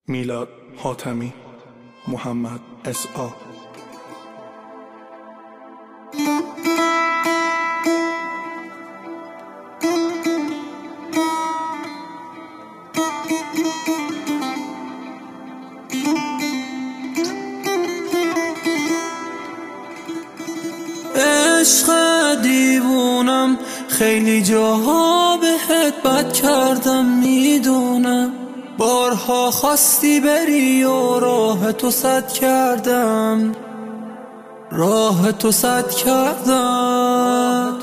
میلاد حاتمی، محمد اسعا. عشق دیوونم، خیلی جاها بهت بد کردم میدونم. بارها خواستی بری و راه تو سد کردم، راه تو سد کردم.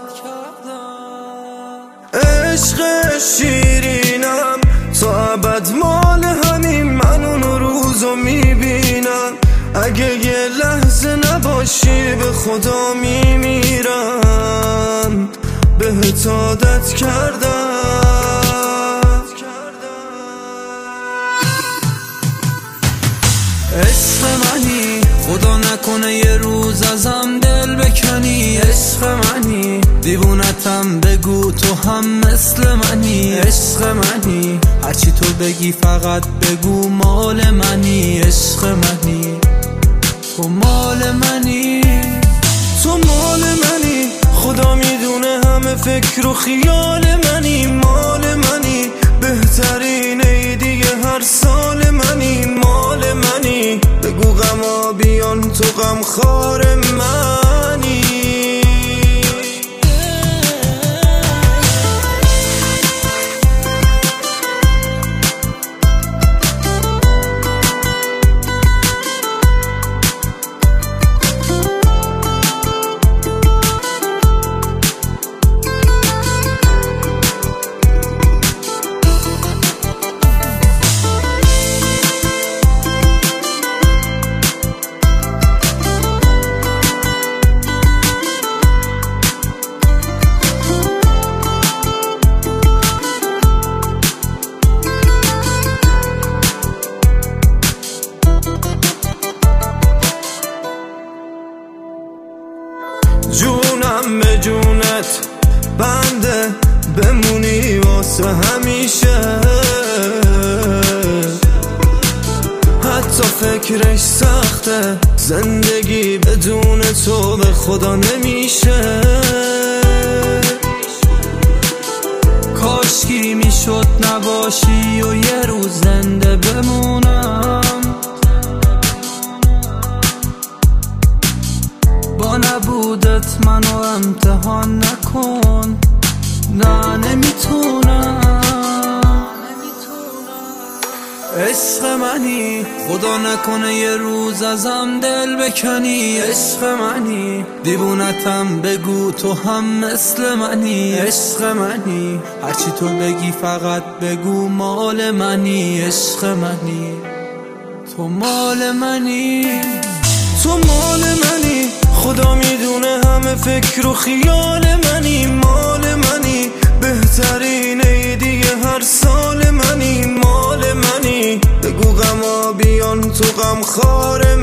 عشق شیرینم تو ابد مال همین، من اون روزو میبینم. اگه یه لحظه نباشی به خدا میمیرم. بهت عادت کردم. عشق منی، خدا نکنه یه روز ازم دل بکنی. عشق منی، دیوونتم بگو تو هم مثل منی. عشق منی، هرچی تو بگی فقط بگو مال منی. عشق منی، تو مال منی. تو مال منی، خدا میدونه همه فکر و خیال منی. مال منی، بهترین عیدی هر سال منی. مال منی، بگو غما بیان تو غمخوار منی. جونم به جونت بنده، بمونی واسه همیشه. حتی فکرش سخته، زندگی بدون تو به خدا نمیشه. کاشکی میشد نباشی و یه روز زنده بمونم. با نبودت منو امتحان نکن، نه نمیتونم. عشق منی، خدا نکنه یه روز ازم دل بکنی. عشق منی، دیوونتم بگو تو هم مثل منی. عشق منی، هرچی تو بگی فقط بگو مال منی. عشق منی، تو مال منی. تو مال منی، خدا میدونه همه فکر و خیال منی. مال منی، بهترین عیدی هر سال منی. مال منی، بگو غما بیان تو غمخوار